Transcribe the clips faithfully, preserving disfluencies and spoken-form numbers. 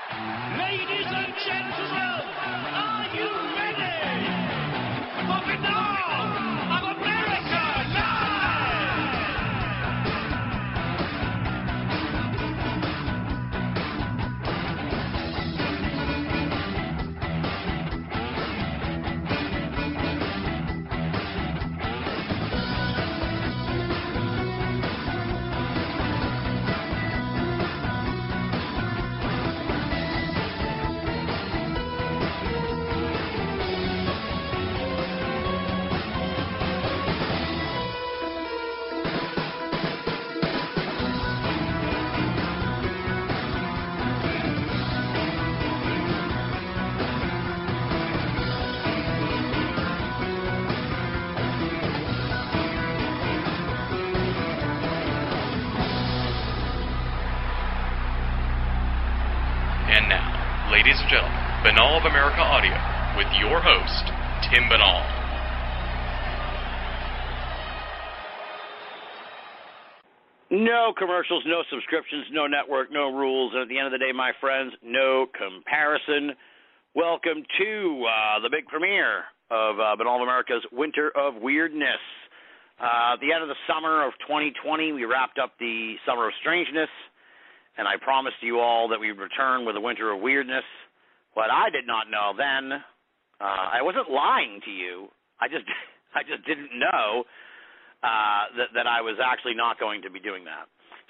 Ladies and gentlemen, are you ready for Finale of America Live? And now, ladies and gentlemen, Banal of America Audio with your host, Tim Banal. No commercials, no subscriptions, no network, no rules, and at the end of the day, my friends, no comparison. Welcome to uh, the big premiere of uh, Banal of America's Winter of Weirdness. Uh, at the end of the summer of twenty twenty, we wrapped up the Summer of Strangeness, and I promised you all that we would return with a Winter of Weirdness. What I did not know then, uh, I wasn't lying to you. I just, I just didn't know uh, that that I was actually not going to be doing that.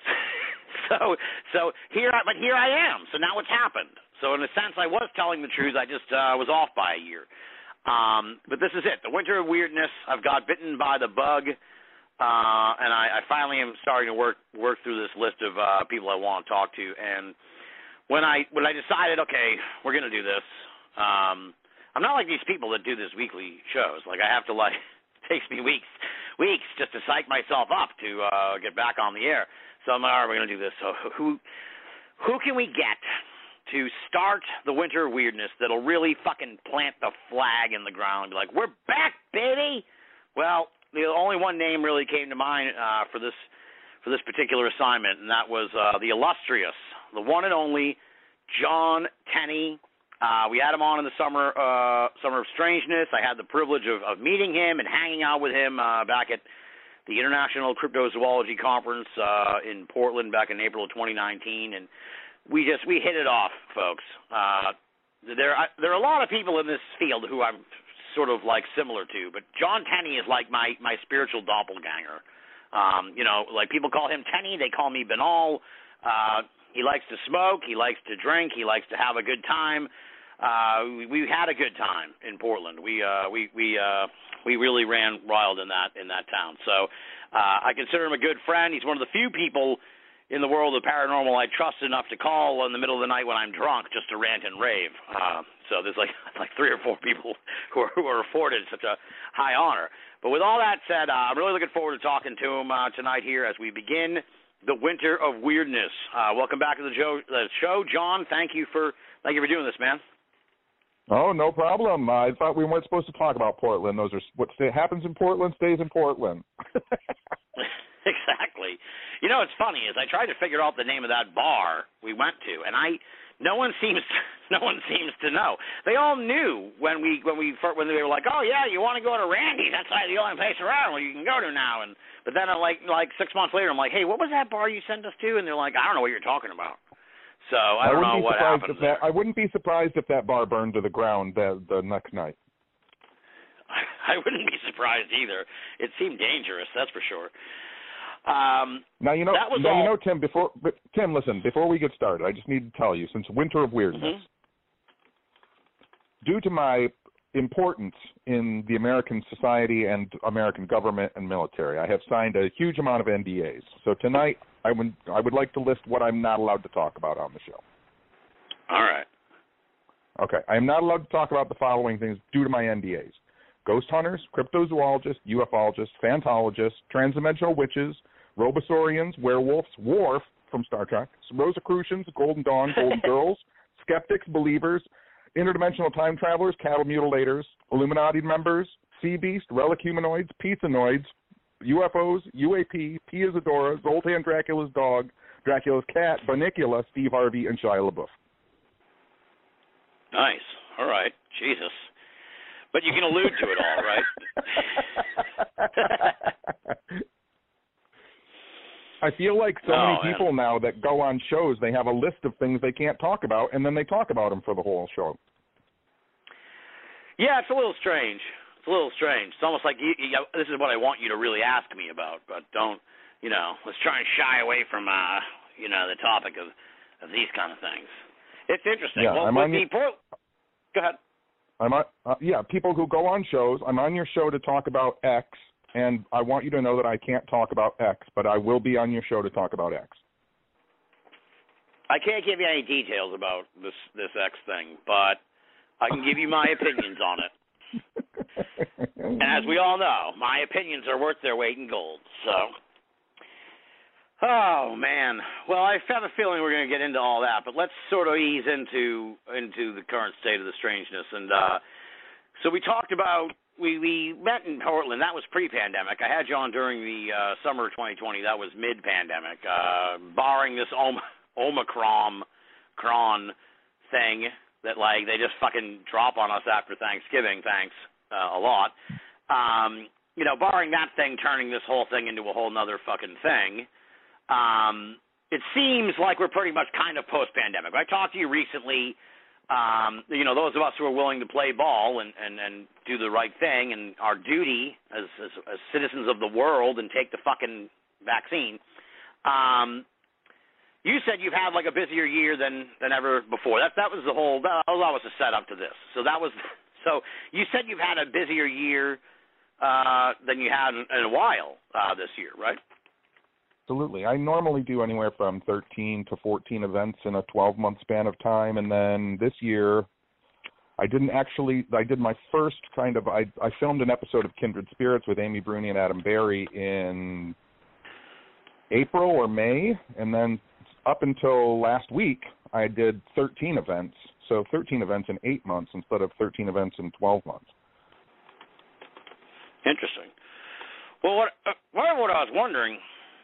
so, so here, I, but here I am. So now what's happened? So in a sense, I was telling the truth. I just uh, was off by a year. Um, but this is it, the Winter of Weirdness. I've got bitten by the bug. Uh, and I, I finally am starting to work work through this list of uh, people I want to talk to. And when I when I decided, okay, we're going to do this, um, I'm not like these people that do this weekly shows. Like I have to like it takes me weeks weeks just to psych myself up to uh, get back on the air. So I'm like, all right, we're going to do this. So who who can we get to start the Winter of Weirdness that'll really fucking plant the flag in the ground? Like, we're back, baby. Well, the only one name really came to mind uh, for this for this particular assignment, and that was uh, the illustrious, the one and only John Tenney. Uh, we had him on in the summer uh, summer of Strangeness. I had the privilege of, of meeting him and hanging out with him uh, back at the International Cryptozoology Conference uh, in Portland back in April of twenty nineteen, and we just we hit it off, folks. Uh, there there are a lot of people in this field who I'm sort of like similar to, but John Tenney is like my, my spiritual doppelganger. Um, you know, like people call him Tenney, they call me Banal. Uh, he likes to smoke, he likes to drink, he likes to have a good time. Uh, we, we had a good time in Portland. We uh, we we uh, we really ran wild in that in that town. So uh, I consider him a good friend. He's one of the few people in the world of paranormal I trust enough to call in the middle of the night when I'm drunk just to rant and rave. Uh, so there's like like three or four people who are, who are afforded such a high honor. But with all that said, uh, I'm really looking forward to talking to him uh, tonight here as we begin the Winter of Weirdness. Uh, welcome back to the show, the show, John. Thank you for thank you for doing this, man. Oh, no problem. I thought we weren't supposed to talk about Portland. Those are what stay, happens in Portland stays in Portland. Exactly. You know, what's funny is I tried to figure out the name of that bar we went to, and I no one seems no one seems to know. They all knew when we when we when they were like, oh yeah, you want to go to Randy's? That's like the only place around where you can go to now. And but then I like like six months later, I'm like, hey, what was that bar you sent us to? And they're like, I don't know what you're talking about. So I don't I know what happened. That, I wouldn't be surprised if that bar burned to the ground the, the next night. I wouldn't be surprised either. It seemed dangerous, that's for sure. Um, now you know. That was now all. you know, Tim. Before, but Tim, listen. Before we get started, I just need to tell you, since Winter of Weirdness, mm-hmm. due to my importance in the American society and American government and military, I have signed a huge amount of N D As. So tonight, I would I would like to list what I'm not allowed to talk about on the show. All right. Okay. I am not allowed to talk about the following things due to my N D As: ghost hunters, cryptozoologists, ufologists, phantologists, transdimensional witches, Robosaurians, werewolves, Worf from Star Trek, Rosicrucians, Golden Dawn, Golden Girls, skeptics, believers, interdimensional time travelers, cattle mutilators, Illuminati members, sea beast, relic humanoids, pizza-noids, U F Os, U A P, P. Isadora, Zoltan Dracula's dog, Dracula's cat, Bunnicula, Steve Harvey, and Shia LaBeouf. Nice. All right. Jesus. But you can allude to it all, right? I feel like so oh, many man. people now that go on shows, they have a list of things they can't talk about, and then they talk about them for the whole show. Yeah, it's a little strange. It's a little strange. It's almost like you, you, this is what I want you to really ask me about, but don't, you know, let's try and shy away from, uh, you know, the topic of, of these kind of things. It's interesting. Yeah, well, I'm with on the your, Port- Go ahead. I'm on, uh, yeah, people who go on shows, I'm on your show to talk about X, and I want you to know that I can't talk about X, but I will be on your show to talk about X. I can't give you any details about this, this X thing, but I can give you my opinions on it. And as we all know, my opinions are worth their weight in gold. So, oh man. Well, I have a feeling we're going to get into all that, but let's sort of ease into into the current state of the strangeness. And uh, so we talked about we we met in Portland. That was pre-pandemic. I had you on during the uh, summer of twenty twenty. That was mid-pandemic, uh, barring this Om- Omicron cron thing that like they just fucking drop on us after Thanksgiving. Thanks. Uh, a lot. Um, you know, barring that thing turning this whole thing into a whole nother fucking thing, um, it seems like we're pretty much kind of post-pandemic. I talked to you recently, um, you know, those of us who are willing to play ball and, and, and do the right thing and our duty as, as, as citizens of the world and take the fucking vaccine. Um, you said you've had like a busier year than, than ever before. That, that was the whole, that was the setup to this. So that was... So you said you've had a busier year uh, than you had in, in a while uh, this year, right? Absolutely. I normally do anywhere from thirteen to fourteen events in a twelve-month span of time, and then this year I didn't actually – I did my first kind of – I I filmed an episode of Kindred Spirits with Amy Bruni and Adam Berry in April or May, and then up until last week I did thirteen events. So thirteen events in eight months instead of thirteen events in twelve months. Interesting. Well, what, uh, what I was wondering,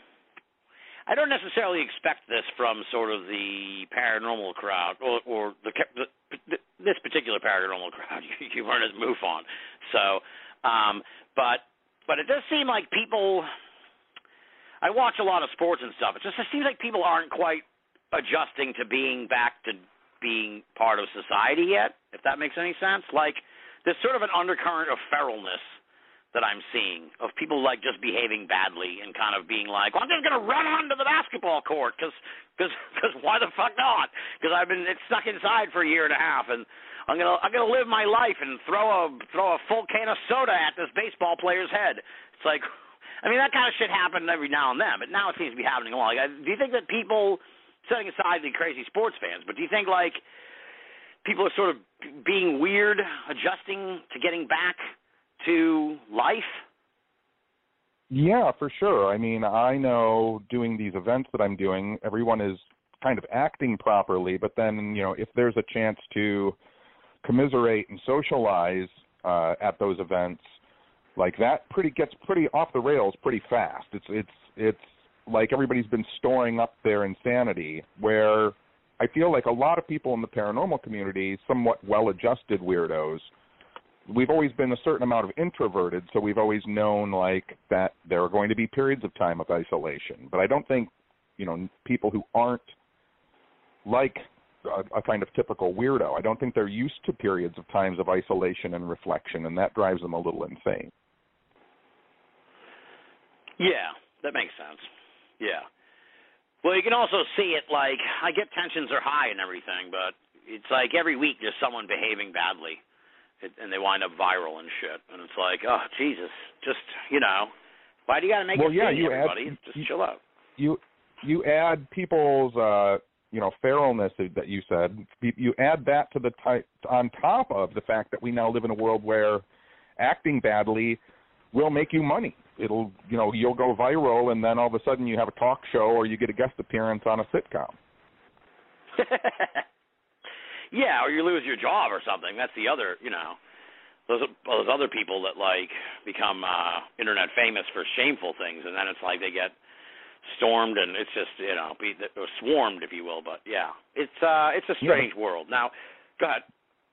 I don't necessarily expect this from sort of the paranormal crowd or, or the, the, the this particular paranormal crowd you, you weren't as move on. So, um, but but it does seem like people. I watch a lot of sports and stuff. It just it seems like people aren't quite adjusting to being back to being part of society yet, if that makes any sense. Like, there's sort of an undercurrent of feralness that I'm seeing, of people, like, just behaving badly and kind of being like, well, I'm just going to run onto the basketball court because cause, cause why the fuck not? Because I've been it's stuck inside for a year and a half, and I'm going to I'm gonna live my life and throw a, throw a full can of soda at this baseball player's head. It's like, I mean, that kind of shit happened every now and then, but now it seems to be happening a lot. Like, do you think that people... setting aside the crazy sports fans, but do you think, like, people are sort of being weird, adjusting to getting back to life? Yeah, for sure. I mean, I know doing these events that I'm doing, everyone is kind of acting properly, but then, you know, if there's a chance to commiserate and socialize uh, at those events, like that pretty gets pretty off the rails pretty fast. It's it's it's like everybody's been storing up their insanity, where I feel like a lot of people in the paranormal community, somewhat well-adjusted weirdos, we've always been a certain amount of introverted, so we've always known, like, that there are going to be periods of time of isolation. But I don't think, you know, people who aren't like a, a kind of typical weirdo, I don't think they're used to periods of times of isolation and reflection, and that drives them a little insane. Yeah, that makes sense. Yeah. Well, you can also see it, like, I get tensions are high and everything, but it's like every week there's someone behaving badly, it, and they wind up viral and shit. And it's like, oh, Jesus, just, you know, why do you got to make well, it yeah, funny, you everybody? add, just you, chill out. You you add people's, uh, you know, feralness that you said, you add that to the type, on top of the fact that we now live in a world where acting badly will make you money. It'll, you know, you'll go viral, and then all of a sudden you have a talk show or you get a guest appearance on a sitcom. Yeah, or you lose your job or something. That's the other, you know, those those other people that, like, become uh, internet famous for shameful things, and then it's like they get stormed, and it's just, you know, be, or swarmed, if you will. But, yeah, it's uh, it's a strange yeah. world. Now, go ahead.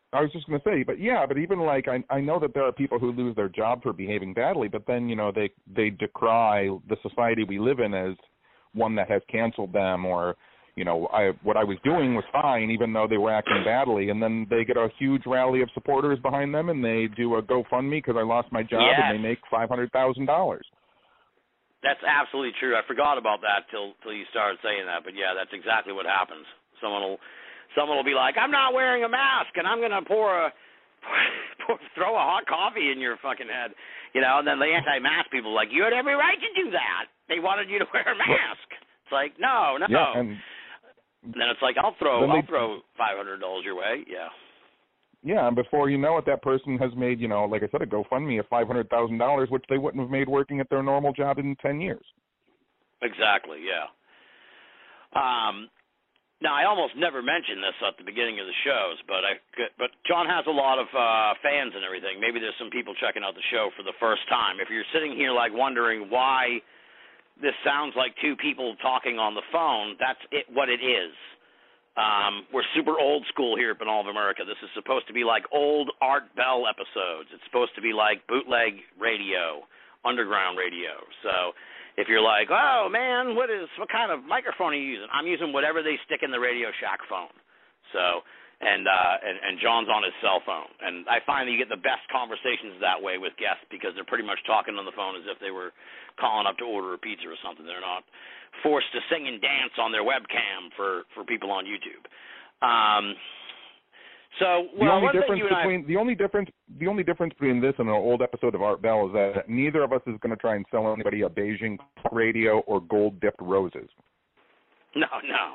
I was just going to say, but yeah, but even like I I know that there are people who lose their job for behaving badly, but then you know they they decry the society we live in as one that has canceled them, or you know I what I was doing was fine even though they were acting badly, and then they get a huge rally of supporters behind them and they do a GoFundMe because I lost my job, yes. and they make five hundred thousand dollars. That's absolutely true. I forgot about that till till you started saying that, but yeah, that's exactly what happens. Someone will. Someone will be like, I'm not wearing a mask, and I'm going to pour a pour, throw a hot coffee in your fucking head, you know. And then the anti-mask people are like, you had every right to do that. They wanted you to wear a mask. It's like, no, no. Yeah, and, and then it's like, I'll throw, they, I'll throw five hundred dollars your way. Yeah. Yeah, and before you know it, that person has made, you know, like I said, a GoFundMe of five hundred thousand dollars, which they wouldn't have made working at their normal job in ten years. Exactly. Yeah. Um. Now, I almost never mention this at the beginning of the shows, but I, but John has a lot of uh, fans and everything. Maybe there's some people checking out the show for the first time. If you're sitting here like wondering why this sounds like two people talking on the phone, that's it. What it is. Um, we're super old school here at Banal of America. This is supposed to be like old Art Bell episodes. It's supposed to be like bootleg radio, underground radio. So. If you're like, oh, man, what is what kind of microphone are you using? I'm using whatever they stick in the Radio Shack phone. So, and, uh, and and John's on his cell phone. And I find that you get the best conversations that way with guests because they're pretty much talking on the phone as if they were calling up to order a pizza or something. They're not forced to sing and dance on their webcam for, for people on YouTube. Um, so, well, the only difference you and between I, the only difference the only difference between this and an old episode of Art Bell is that neither of us is going to try and sell anybody a Beijing radio or gold dipped roses. No, no.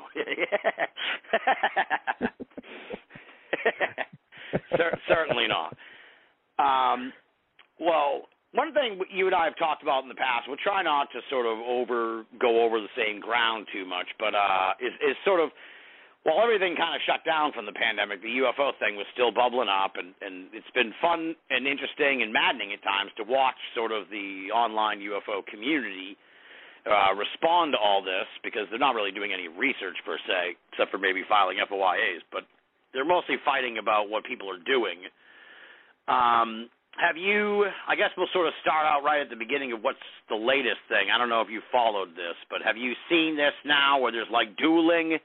Cer- certainly not. Um, well, one thing you and I have talked about in the past, we'll try not to sort of over go over the same ground too much, but uh, is, is sort of, while everything kind of shut down from the pandemic, the U F O thing was still bubbling up, and, and it's been fun and interesting and maddening at times to watch sort of the online U F O community uh, respond to all this, because they're not really doing any research per se, except for maybe filing F O I As, but they're mostly fighting about what people are doing. Um, have you, I guess we'll sort of start out right at the beginning of what's the latest thing. I don't know if you followed this, but have you seen this now where there's like dueling?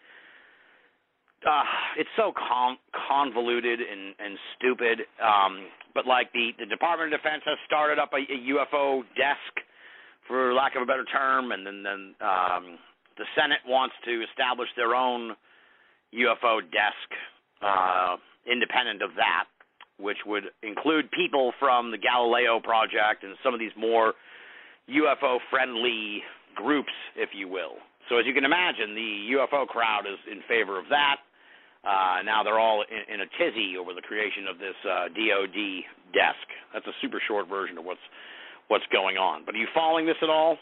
Uh, it's so con- convoluted and, and stupid, um, but like the, the Department of Defense has started up a, a U F O desk, for lack of a better term, and then, then um, the Senate wants to establish their own U F O desk uh, independent of that, which would include people from the Galileo Project and some of these more U F O-friendly groups, if you will. So as you can imagine, the U F O crowd is in favor of that. Uh, now they're all in, in a tizzy over the creation of this uh, D O D desk. That's a super short version of what's what's going on. But are you following this at all?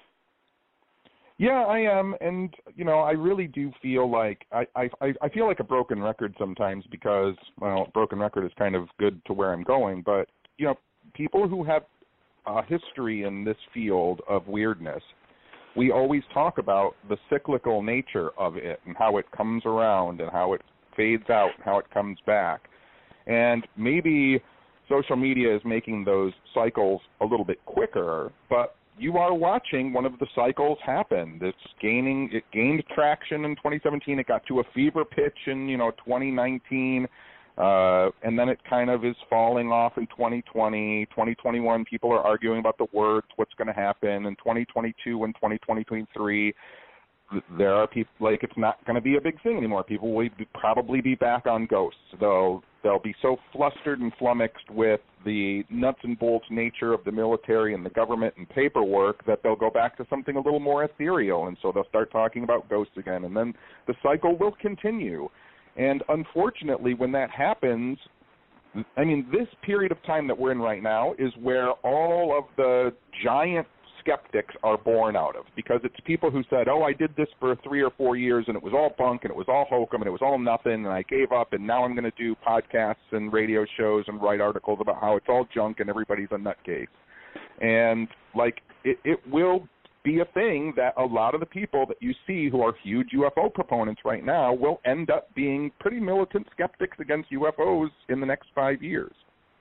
Yeah, I am, and you know, I really do feel like I, I I feel like a broken record sometimes because, well, broken record is kind of good to where I'm going. But you know, people who have a history in this field of weirdness, we always talk about the cyclical nature of it and how it comes around and how it fades out and how it comes back. And maybe social media is making those cycles a little bit quicker, but you are watching one of the cycles happen. It's gaining, it gained traction in twenty seventeen. It got to a fever pitch in, you know, twenty nineteen, uh, and then it kind of is falling off in twenty twenty. twenty twenty-one, people are arguing about the words, what's going to happen. In twenty twenty-two and twenty twenty-three, there are people, like, it's not going to be a big thing anymore. People will be, probably be back on ghosts, though they'll be so flustered and flummoxed with the nuts and bolts nature of the military and the government and paperwork that they'll go back to something a little more ethereal, and so they'll start talking about ghosts again, and then the cycle will continue. And unfortunately, when that happens, I mean, this period of time that we're in right now is where all of the giant skeptics are born out of, because it's people who said, oh, I did this for three or four years and it was all bunk and it was all hokum and it was all nothing and I gave up and now I'm going to do podcasts and radio shows and write articles about how it's all junk and everybody's a nutcase. And, like, it, it will be a thing that a lot of the people that you see who are huge U F O proponents right now will end up being pretty militant skeptics against U F Os in the next five years.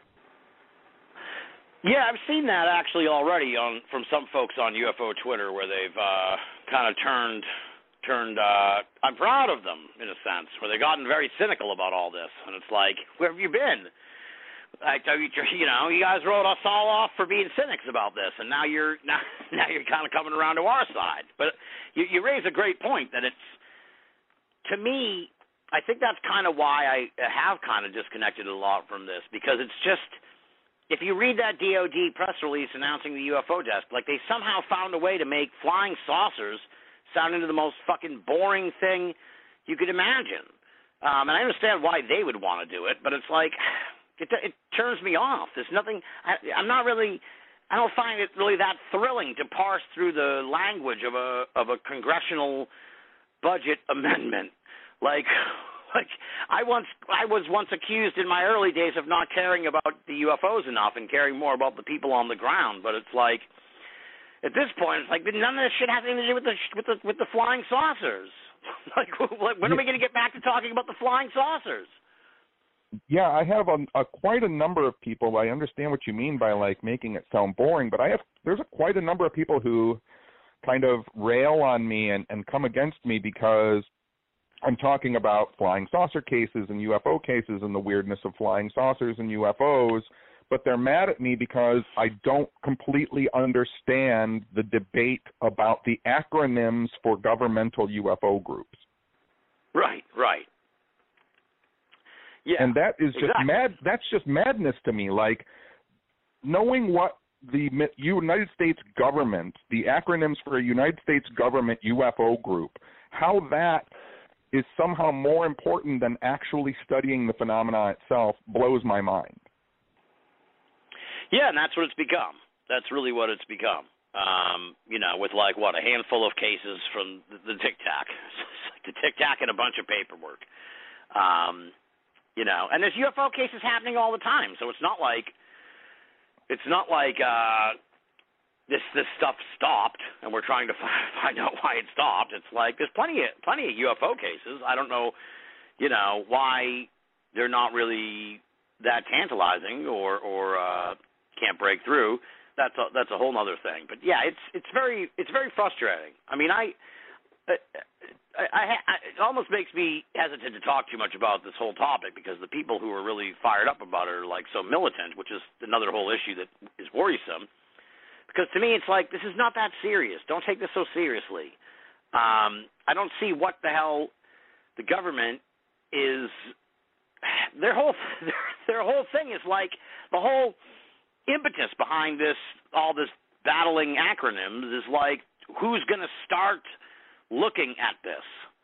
Yeah, I've seen that actually already on from some folks on U F O Twitter where they've uh, kind of turned turned. Uh, I'm proud of them in a sense, where they've gotten very cynical about all this, and it's like, where have you been? I tell you, you know, you guys wrote us all off for being cynics about this, and now you're now, now you're kind of coming around to our side. But you, you raise a great point that it's, to me, I think that's kind of why I have kind of disconnected a lot from this, because it's just, if you read that D O D press release announcing the U F O desk, like they somehow found a way to make flying saucers sound into the most fucking boring thing you could imagine. Um, and I understand why they would want to do it, but it's like, It, it turns me off. There's nothing. I, I'm not really. I don't find it really that thrilling to parse through the language of a of a congressional budget amendment. Like, like I once I was once accused in my early days of not caring about the U F Os enough and caring more about the people on the ground. But it's like, at this point, it's like none of this shit has anything to do with the with the with the flying saucers. like, like, when are we going to get back to talking about the flying saucers? Yeah, I have a, a quite a number of people. I understand what you mean by like making it sound boring, but I have there's a, quite a number of people who kind of rail on me and, and come against me because I'm talking about flying saucer cases and U F O cases and the weirdness of flying saucers and U F Os, but they're mad at me because I don't completely understand the debate about the acronyms for governmental U F O groups. Right, right. Yeah, and that is just exactly. mad. That's just madness to me. Like, knowing what the United States government, the acronyms for a United States government U F O group, how that is somehow more important than actually studying the phenomena itself blows my mind. Yeah, and that's what it's become. That's really what it's become. Um, you know, with like, what, a handful of cases from the, the Tic Tac. It's like the Tic Tac and a bunch of paperwork. Um You know, and there's U F O cases happening all the time, so it's not like it's not like uh, this this stuff stopped, and we're trying to find out why it stopped. It's like there's plenty of plenty of U F O cases. I don't know, you know, why they're not really that tantalizing or or uh, can't break through. That's a, that's a whole other thing. But yeah, it's it's very it's very frustrating. I mean, I. I I, I, it almost makes me hesitant to talk too much about this whole topic because the people who are really fired up about it are like so militant, which is another whole issue that is worrisome. Because to me, it's like, this is not that serious. Don't take this so seriously. Um, I don't see what the hell the government is. Their whole their, their whole thing is like the whole impetus behind this, all this battling acronyms is like, who's going to start looking at this?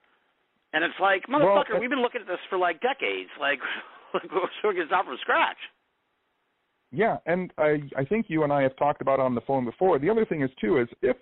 And it's like, motherfucker, well, we've been looking at this for like decades. Like, like we're going to start from scratch. Yeah, and I I think you and I have talked about it on the phone before. The other thing is too is if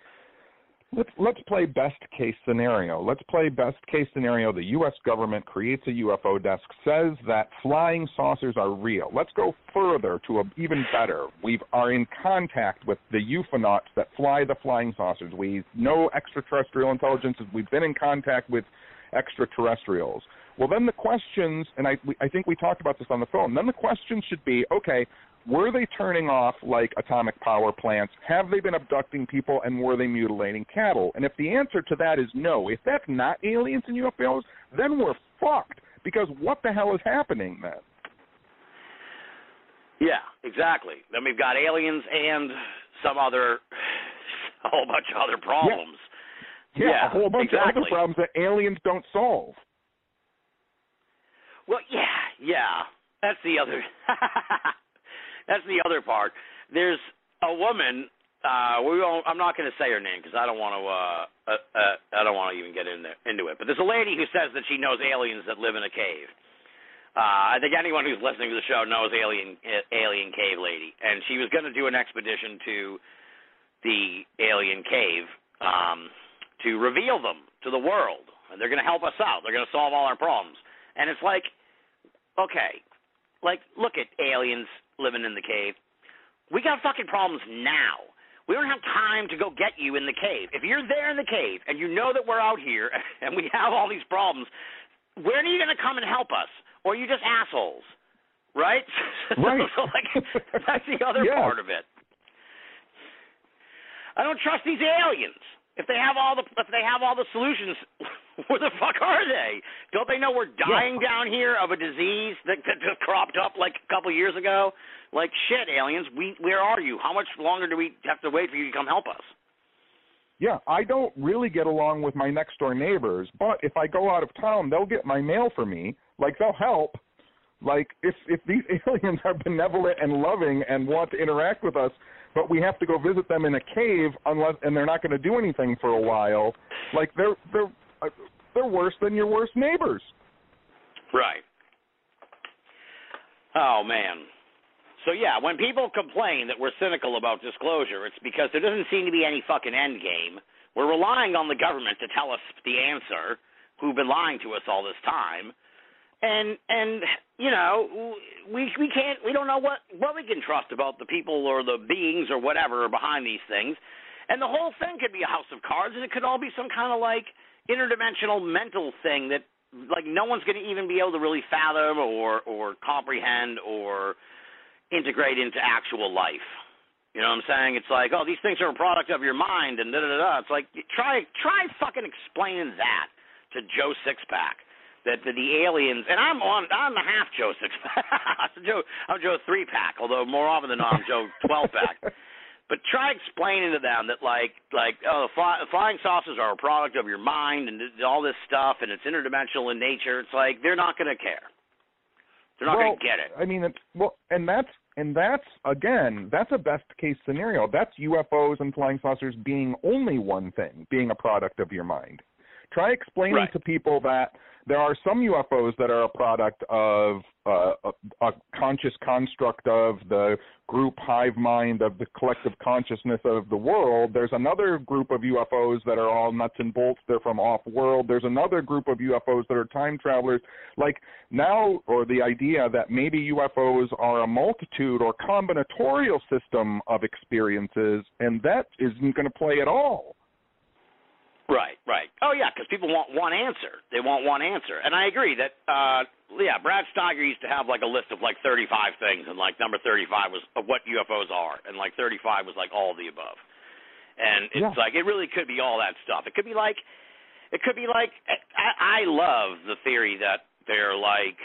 let's let's play best case scenario. Let's play best case scenario. The U S government creates a U F O desk, says that flying saucers are real. Let's go further to a, even better. We are in contact with the UFOnauts that fly the flying saucers. We know extraterrestrial intelligences. We've been in contact with extraterrestrials. Well, then the questions, and I I think we talked about this on the phone. Then the question should be, okay, were they turning off, like, atomic power plants? Have they been abducting people, and were they mutilating cattle? And if the answer to that is no, if that's not aliens and U F Os, then we're fucked, because what the hell is happening then? Yeah, exactly. Then we've got aliens and some other, a whole bunch of other problems. Yeah, yeah, yeah a whole bunch exactly. of other problems that aliens don't solve. Well, yeah, yeah. That's the other... That's the other part. There's a woman. Uh, we won't, I'm not going to say her name because I don't want to. Uh, uh, uh, I don't want to even get in there, into it. But there's a lady who says that she knows aliens that live in a cave. Uh, I think anyone who's listening to the show knows alien uh, alien cave lady, and she was going to do an expedition to the alien cave um, to reveal them to the world, and they're going to help us out. They're going to solve all our problems. And it's like, okay, like look at aliens living in the cave. We got fucking problems now. We don't have time to go get you in the cave. If you're there in the cave and you know that we're out here and we have all these problems, when are you going to come and help us? Or are you just assholes? Right? Right. So, like, that's the other yeah. part of it. I don't trust these aliens. If they have all the if they have all the solutions, where the fuck are they? Don't they know we're dying yeah. down here of a disease that, that just cropped up like a couple years ago? Like, shit, aliens, we where are you? How much longer do we have to wait for you to come help us? Yeah, I don't really get along with my next door neighbors, but if I go out of town, they'll get my mail for me. Like, they'll help. Like, if if these aliens are benevolent and loving and want to interact with us, but we have to go visit them in a cave unless, and they're not going to do anything for a while, like, they're they're uh, they're worse than your worst neighbors. Right. Oh, man. So, yeah, when people complain that we're cynical about disclosure, it's because there doesn't seem to be any fucking end game. We're relying on the government to tell us the answer, who've been lying to us all this time. And, and you know, we we can't, we don't know what, what we can trust about the people or the beings or whatever are behind these things. And the whole thing could be a house of cards, and it could all be some kind of, like, interdimensional mental thing that, like, no one's going to even be able to really fathom or, or comprehend or integrate into actual life. You know what I'm saying? It's like, oh, these things are a product of your mind and da-da-da-da. It's like, try try fucking explaining that to Joe Sixpack. That the, the aliens, and I'm on, I'm a half Joe Sixpack. I'm Joe, I'm Joe Three Pack, although more often than not I'm Joe Twelve Pack. But try explaining to them that, like, like oh, fly, flying saucers are a product of your mind and all this stuff, and it's interdimensional in nature. It's like they're not going to care. They're not well, going to get it. I mean, it's, well, and that's and that's again, that's a best case scenario. That's U F Os and flying saucers being only one thing, being a product of your mind. Try explaining right. to people that there are some U F Os that are a product of uh, a, a conscious construct of the group hive mind of the collective consciousness of the world. There's another group of U F Os that are all nuts and bolts. They're from off-world. There's another group of U F Os that are time travelers. Like now, or the idea that maybe U F Os are a multitude or combinatorial system of experiences, and that isn't going to play at all. Right, right. Oh, yeah, because people want one answer. They want one answer. And I agree that, uh, yeah, Brad Steiger used to have, like, a list of, like, thirty-five things, and, like, number thirty-five was of what U F Os are, and, like, thirty-five was, like, all of the above. And it's, yeah. like, it really could be all that stuff. It could be, like, it could be, like, I, I love the theory that they're, like,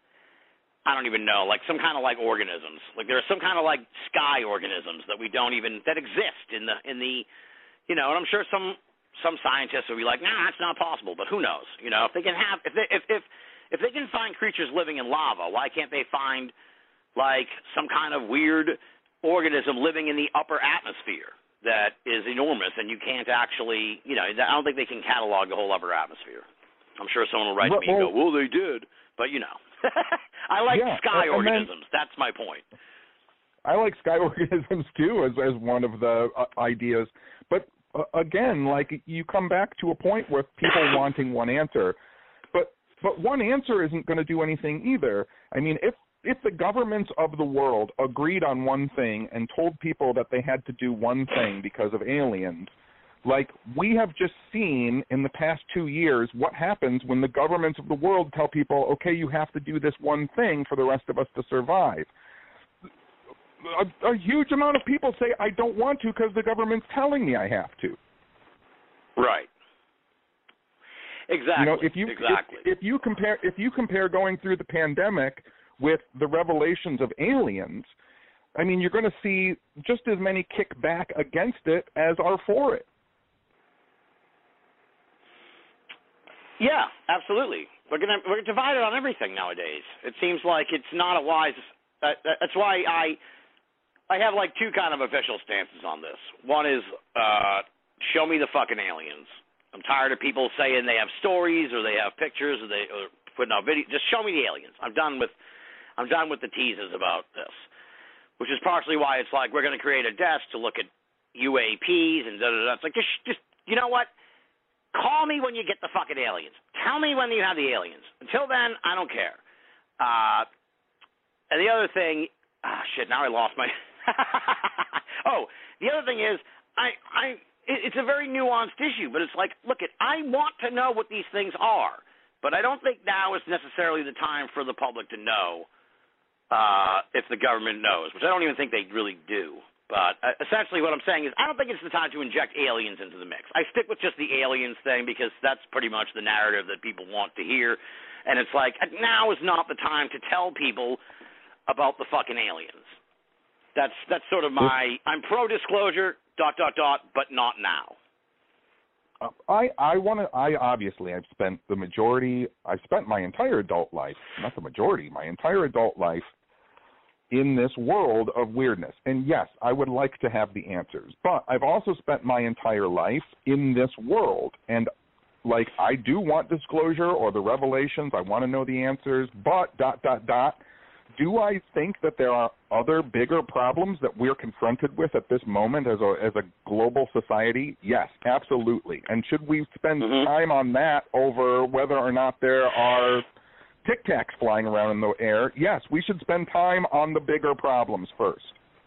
I don't even know, like, some kind of, like, organisms. Like, there are some kind of, like, sky organisms that we don't even, that exist in the, in the, you know, and I'm sure some, Some scientists will be like, nah, that's not possible, but who knows? You know, if they can have, if they, if, if, if they can find creatures living in lava, why can't they find, like, some kind of weird organism living in the upper atmosphere that is enormous and you can't actually, you know, I don't think they can catalog the whole upper atmosphere. I'm sure someone will write well, to me and go, well, they did, but, you know. I like yeah, sky and organisms. Then, that's my point. I like sky organisms, too, as, as one of the uh, ideas, but Uh, again, like you come back to a point with people wanting one answer, but but one answer isn't going to do anything either. I mean, if if the governments of the world agreed on one thing and told people that they had to do one thing because of aliens, like we have just seen in the past two years what happens when the governments of the world tell people, okay, you have to do this one thing for the rest of us to survive. A, a huge amount of people say, I don't want to because the government's telling me I have to. Right. Exactly. You know, if you exactly. if, if you compare if you compare going through the pandemic with the revelations of aliens, I mean, you're going to see just as many kick back against it as are for it. Yeah, absolutely. We're gonna we're divided on everything nowadays. It seems like it's not a wise. Uh, that's why I. I have, like, two kind of official stances on this. One is, uh, show me the fucking aliens. I'm tired of people saying they have stories or they have pictures or they are putting out videos. Just show me the aliens. I'm done with, I'm done with the teases about this, which is partially why it's like we're going to create a desk to look at U A Ps and da da da. It's like just, just, you know what? Call me when you get the fucking aliens. Tell me when you have the aliens. Until then, I don't care. Uh, and the other thing, ah, shit. Now I lost my. Oh, the other thing is, I, I, it's a very nuanced issue, but it's like, look, it, I want to know what these things are, but I don't think now is necessarily the time for the public to know uh, if the government knows, which I don't even think they really do. But uh, essentially what I'm saying is I don't think it's the time to inject aliens into the mix. I stick with just the aliens thing because that's pretty much the narrative that people want to hear. And it's like, now is not the time to tell people about the fucking aliens. That's that's sort of my, I'm pro-disclosure, dot, dot, dot, but not now. Uh, I, I want to, I obviously, I've spent the majority, I've spent my entire adult life, not the majority, my entire adult life in this world of weirdness. And yes, I would like to have the answers, but I've also spent my entire life in this world. And like, I do want disclosure or the revelations. I want to know the answers, but dot, dot, dot. Do I think that there are other bigger problems that we're confronted with at this moment as a, as a global society? Yes, absolutely. And should we spend mm-hmm. time on that over whether or not there are Tic Tacs flying around in the air? Yes, we should spend time on the bigger problems first.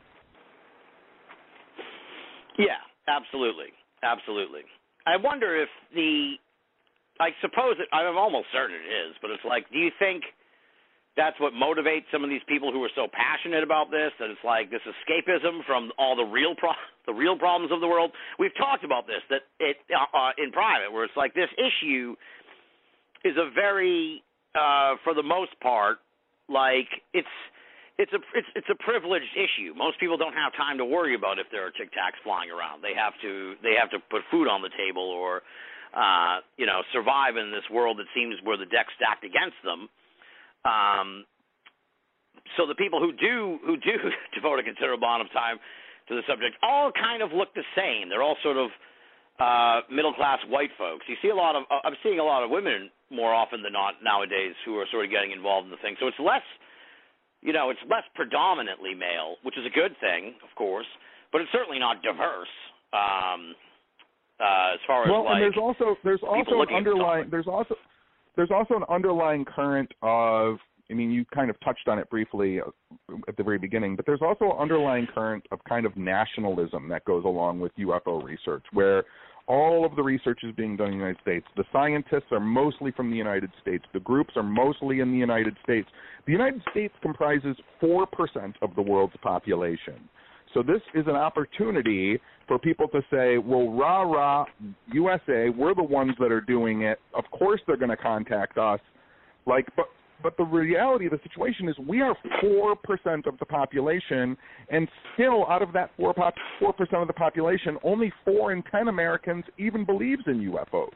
Yeah, absolutely, absolutely. I wonder if the, I suppose it, I'm almost certain it is, but it's like, do you think that's what motivates some of these people who are so passionate about this, that it's like this escapism from all the real pro- the real problems of the world? We've talked about this, that it uh, in private, where it's like this issue is a very Uh, for the most part, like it's it's a it's it's a privileged issue. Most people don't have time to worry about if there are Tic Tacs flying around. They have to they have to put food on the table or uh, you know survive in this world that seems where the deck's stacked against them. Um, so the people who do who do devote a considerable amount of time to the subject all kind of look the same. They're all sort of uh, middle-class white folks. You see a lot of uh, I'm seeing a lot of women more often than not nowadays who are sort of getting involved in the thing. So it's less, you know, it's less predominantly male, which is a good thing, of course, but it's certainly not diverse um, uh, as far as well, like. Well, and there's also there's also an underlying there's also there's also an underlying current of. I mean, you kind of touched on it briefly at the very beginning, but there's also an underlying current of kind of nationalism that goes along with U F O research, where all of the research is being done in the United States. The scientists are mostly from the United States. The groups are mostly in the United States. The United States comprises four percent of the world's population. So this is an opportunity for people to say, well, rah, rah, U S A, we're the ones that are doing it. Of course they're going to contact us. Like, but But the reality of the situation is we are four percent of the population, and still out of that four percent of the population, only four in ten Americans even believes in U F Os.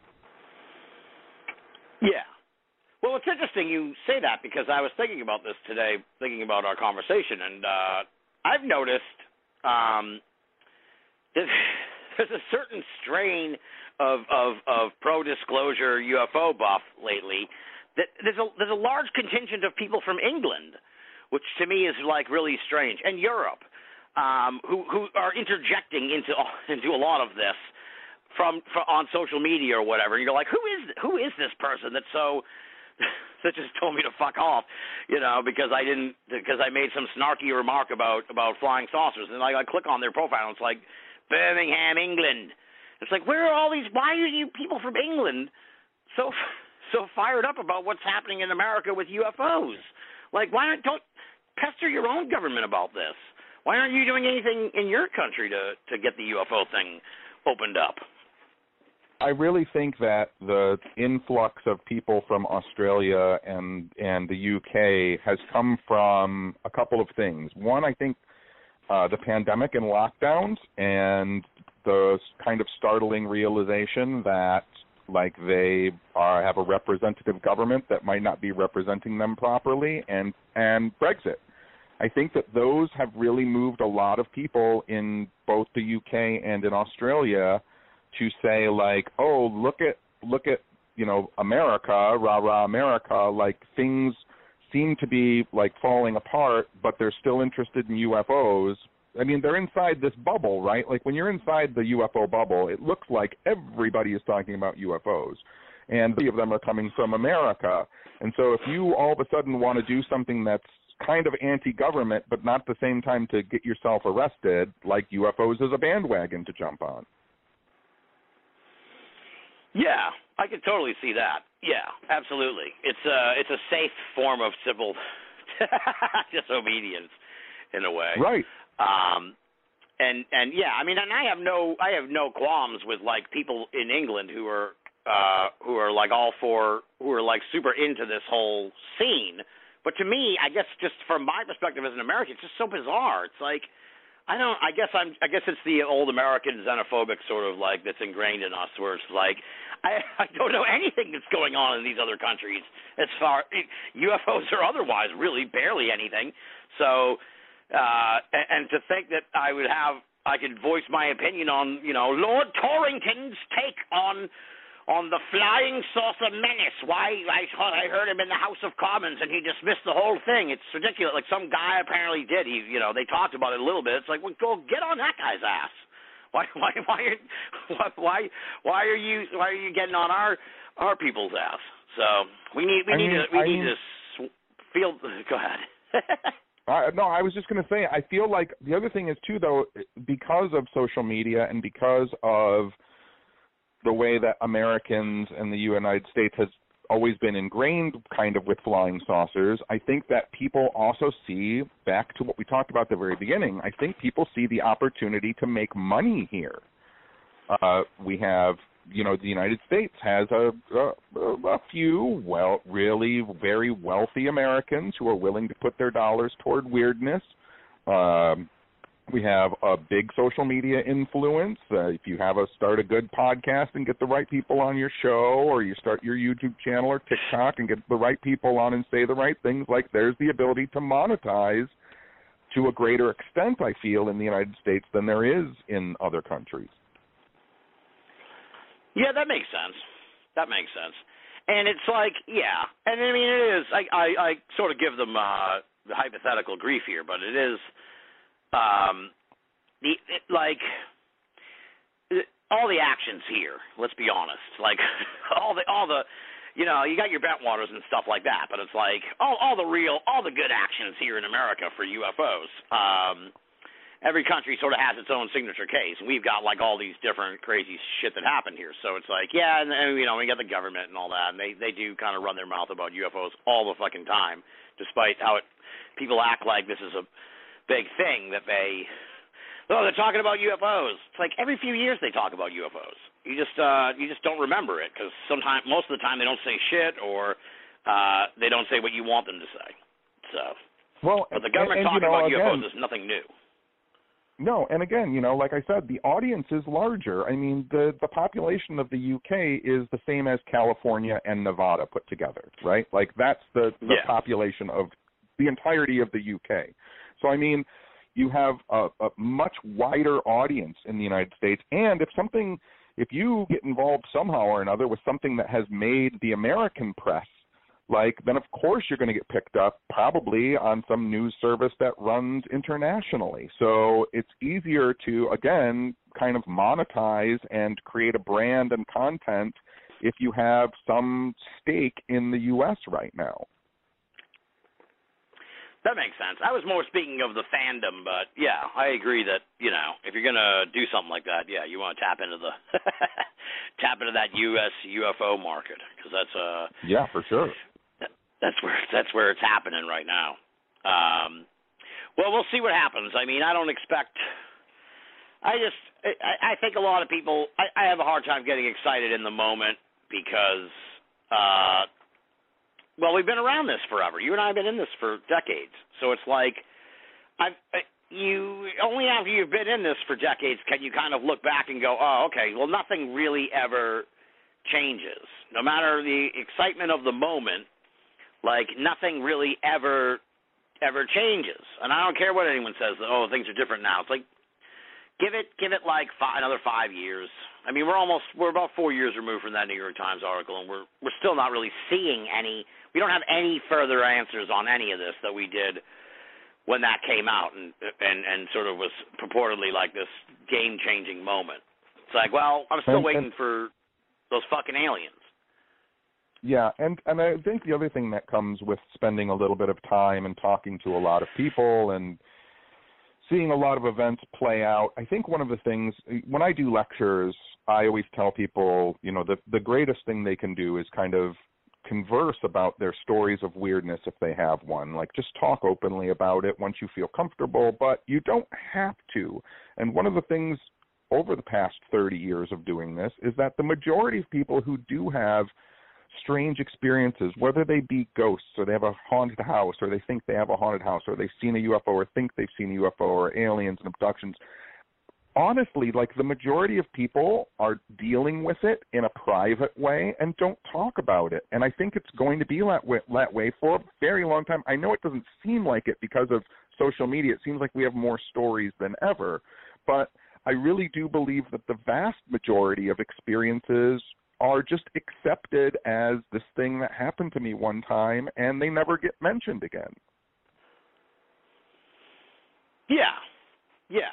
Yeah. Well, it's interesting you say that because I was thinking about this today, thinking about our conversation, and uh, I've noticed um, that there's a certain strain of, of, of pro-disclosure U F O buff lately. That there's a there's a large contingent of people from England, which to me is like really strange, and Europe, um, who who are interjecting into into a lot of this from, from on social media or whatever. And you're like, who is who is this person that's so that just told me to fuck off, you know, because I didn't because I made some snarky remark about about flying saucers, and I, I click on their profile and it's like Birmingham, England. It's like, where are all these? Why are you people from England so? so fired up about what's happening in America with U F Os? Like, why don't, don't pester your own government about this? Why aren't you doing anything in your country to, to get the U F O thing opened up? I really think that the influx of people from Australia and and the U K has come from a couple of things. One, I think uh, the pandemic and lockdowns and the kind of startling realization that like they are, have a representative government that might not be representing them properly, and, and Brexit. I think that those have really moved a lot of people in both the U K and in Australia to say, like, oh, look at, look at you know, America, rah, rah, America, like things seem to be, like, falling apart, but they're still interested in U F Os. I mean, they're inside this bubble, right? Like, when you're inside the U F O bubble, it looks like everybody is talking about U F Os, and three of them are coming from America. And so if you all of a sudden want to do something that's kind of anti-government, but not at the same time to get yourself arrested, like U F Os as a bandwagon to jump on. Yeah, I could totally see that. Yeah, absolutely. It's a it's a safe form of civil disobedience in a way. Right. Um, and and yeah, I mean, and I have no I have no qualms with like people in England who are uh, who are like all for who are like super into this whole scene. But to me, I guess just from my perspective as an American, it's just so bizarre. It's like I don't. I guess I'm. I guess it's the old American xenophobic sort of like that's ingrained in us, where it's like I, I don't know anything that's going on in these other countries as far U F Os or otherwise, really barely anything. So, uh, and, and to think that I would have, I could voice my opinion on, you know, Lord Torrington's take on on the flying saucer menace. Why I thought I heard him in the House of Commons and he dismissed the whole thing. It's ridiculous. Like some guy apparently did. He, you know, they talked about it a little bit. It's like, well, go get on that guy's ass. Why, why, why, are, why, why are you, why are you getting on our, our people's ass? So we need, we I need mean, to, we I need mean, to feel. Go ahead. Uh, no, I was just going to say, I feel like the other thing is, too, though, because of social media and because of the way that Americans and the United States has always been ingrained kind of with flying saucers, I think that people also see, back to what we talked about at the very beginning, I think people see the opportunity to make money here. Uh, we have, you know, the United States has a, a, a few, well, really very wealthy Americans who are willing to put their dollars toward weirdness. Um, we have a big social media influence. Uh, if you have a start a good podcast and get the right people on your show, or you start your YouTube channel or TikTok and get the right people on and say the right things, like there's the ability to monetize to a greater extent, I feel, in the United States than there is in other countries. Yeah, that makes sense. That makes sense. And it's like, yeah, and I mean, it is, I, I, I sort of give them uh, the hypothetical grief here, but it is, um, the it, like, it, all the actions here, let's be honest, like, all the, all the, you know, you got your Bentwaters and stuff like that, but it's like, all, all the real, all the good actions here in America for U F Os, um, every country sort of has its own signature case, and we've got, like, all these different crazy shit that happened here. So it's like, yeah, and, and you know, we got the government and all that, and they, they do kind of run their mouth about U F Os all the fucking time, despite how it, people act like this is a big thing that they, oh, they're talking about U F Os. It's like every few years they talk about U F Os. You just uh, you just don't remember it, because sometimes, most of the time, they don't say shit, or uh, they don't say what you want them to say. So, well, but the government and, and, talking you know, about again, U F Os is nothing new. No, and again, you know, like I said, the audience is larger. I mean, the, the population of the U K is the same as California and Nevada put together, right? Like, that's the, the Yeah. population of the entirety of the U K. So, I mean, you have a, a much wider audience in the United States, and if something, if you get involved somehow or another with something that has made the American press, like, then of course you're going to get picked up probably on some news service that runs internationally. So it's easier to, again, kind of monetize and create a brand and content if you have some stake in the U S right now. That makes sense. I was more speaking of the fandom, but yeah, I agree that, you know, if you're gonna do something like that, yeah, you want to tap into the tap into that U S U F O market, because that's uh yeah, for sure. That's where that's where it's happening right now. Um, well, we'll see what happens. I mean, I don't expect. I just I, I think a lot of people. I, I have a hard time getting excited in the moment because. Uh, Well, we've been around this forever. You and I have been in this for decades. So it's like, I've, you only after you've been in this for decades can you kind of look back and go, oh, okay, well, nothing really ever changes. No matter the excitement of the moment, like nothing really ever, ever changes. And I don't care what anyone says, oh, things are different now. It's like, give it, give it like five, another five years. I mean, we're almost, we're about four years removed from that New York Times article, and we're we're still not really seeing any, we don't have any further answers on any of this that we did when that came out and and, and sort of was purportedly like this game-changing moment. It's like, well, I'm still and, waiting and, for those fucking aliens. Yeah, and, and I think the other thing that comes with spending a little bit of time and talking to a lot of people and seeing a lot of events play out, I think one of the things, when I do lectures, I always tell people, you know, the, the greatest thing they can do is kind of converse about their stories of weirdness if they have one. Like, just talk openly about it once you feel comfortable, but you don't have to. And one of the things over the past thirty years of doing this is that the majority of people who do have strange experiences, whether they be ghosts or they have a haunted house or they think they have a haunted house or they've seen a U F O or think they've seen a U F O or aliens and abductions, honestly, like the majority of people are dealing with it in a private way and don't talk about it. And I think it's going to be that way, that way for a very long time. I know it doesn't seem like it because of social media. It seems like we have more stories than ever. But I really do believe that the vast majority of experiences are just accepted as this thing that happened to me one time, and they never get mentioned again. Yeah, yeah.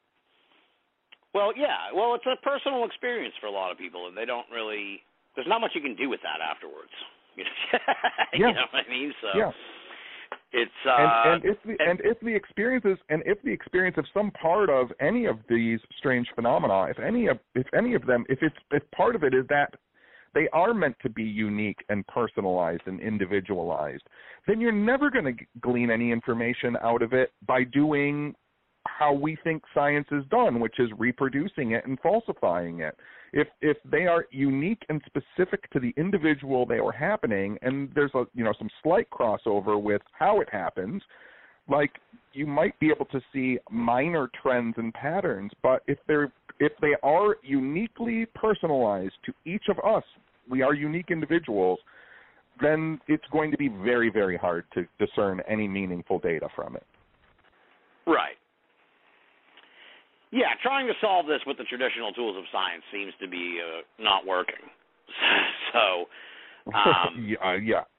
Well, yeah. Well, it's a personal experience for a lot of people, and they don't really. There's not much you can do with that afterwards. You know, yeah. you know what I mean? So yeah. It's uh, and, and if the and, and if the experiences and if the experience of some part of any of these strange phenomena, if any of if any of them, if it's if part of it is that they are meant to be unique and personalized and individualized, then you're never going to glean any information out of it by doing how we think science is done, which is reproducing it and falsifying it. If if they are unique and specific to the individual they were happening, and there's a you know some slight crossover with how it happens, like you might be able to see minor trends and patterns. But if they're if they are uniquely personalized to each of us, we are unique individuals, then it's going to be very, very hard to discern any meaningful data from it. Right. Yeah, trying to solve this with the traditional tools of science seems to be uh, not working. so, um, yeah, uh, yeah.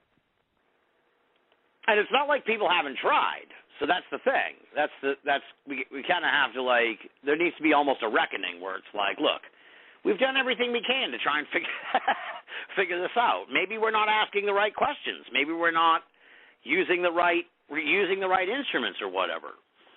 And it's not like people haven't tried. So that's the thing. That's the that's we we kind of have to like there needs to be almost a reckoning where it's like, look, we've done everything we can to try and figure figure this out. Maybe we're not asking the right questions. Maybe we're not using the right we're using the right instruments or whatever.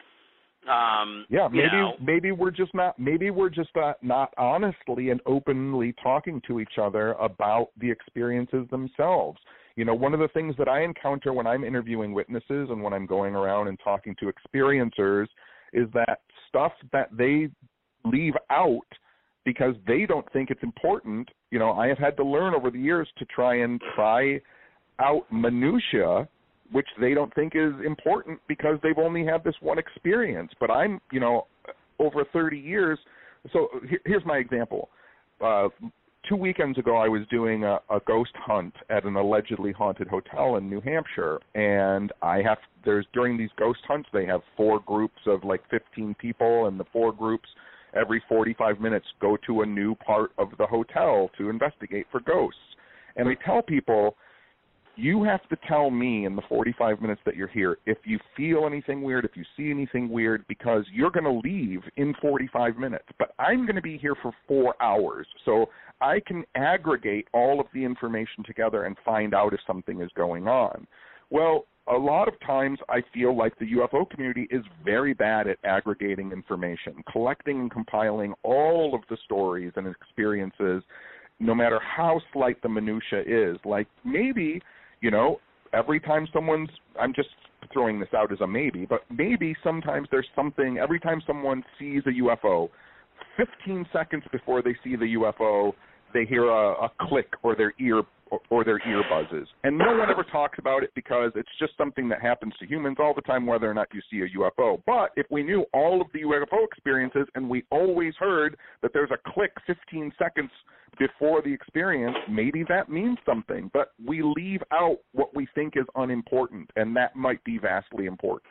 Um, yeah, maybe you know, maybe we're just not maybe we're just not, not honestly and openly talking to each other about the experiences themselves. You know, one of the things that I encounter when I'm interviewing witnesses and when I'm going around and talking to experiencers is that stuff that they leave out because they don't think it's important. You know, I have had to learn over the years to try and pry out minutia which they don't think is important because they've only had this one experience. But I'm, you know, over thirty years. So here, here's my example. Uh, two weekends ago, I was doing a, a ghost hunt at an allegedly haunted hotel in New Hampshire, and I have there's during these ghost hunts they have four groups of like fifteen people, and the four groups every forty-five minutes go to a new part of the hotel to investigate for ghosts. And I tell people, you have to tell me in the forty-five minutes that you're here if you feel anything weird, if you see anything weird, because you're going to leave in forty-five minutes. But I'm going to be here for four hours, so I can aggregate all of the information together and find out if something is going on. Well, a lot of times I feel like the U F O community is very bad at aggregating information, collecting and compiling all of the stories and experiences, no matter how slight the minutia is. Like maybe, you know, every time someone's, I'm just throwing this out as a maybe, but maybe sometimes there's something, every time someone sees a U F O, fifteen seconds before they see the U F O, they hear a, a click or their ear or, or their ear buzzes. And no one ever talks about it because it's just something that happens to humans all the time, whether or not you see a U F O. But if we knew all of the U F O experiences and we always heard that there's a click fifteen seconds before the experience, maybe that means something. But we leave out what we think is unimportant, and that might be vastly important.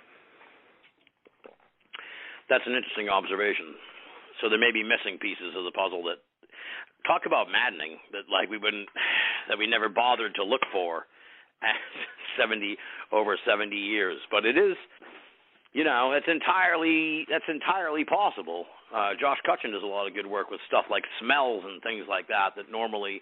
That's an interesting observation. So there may be missing pieces of the puzzle that talk about maddening, that like we wouldn't, that we never bothered to look for at seventy over seventy years. But it is, you know, it's entirely that's entirely possible. Uh, Josh Cutchin does a lot of good work with stuff like smells and things like that that normally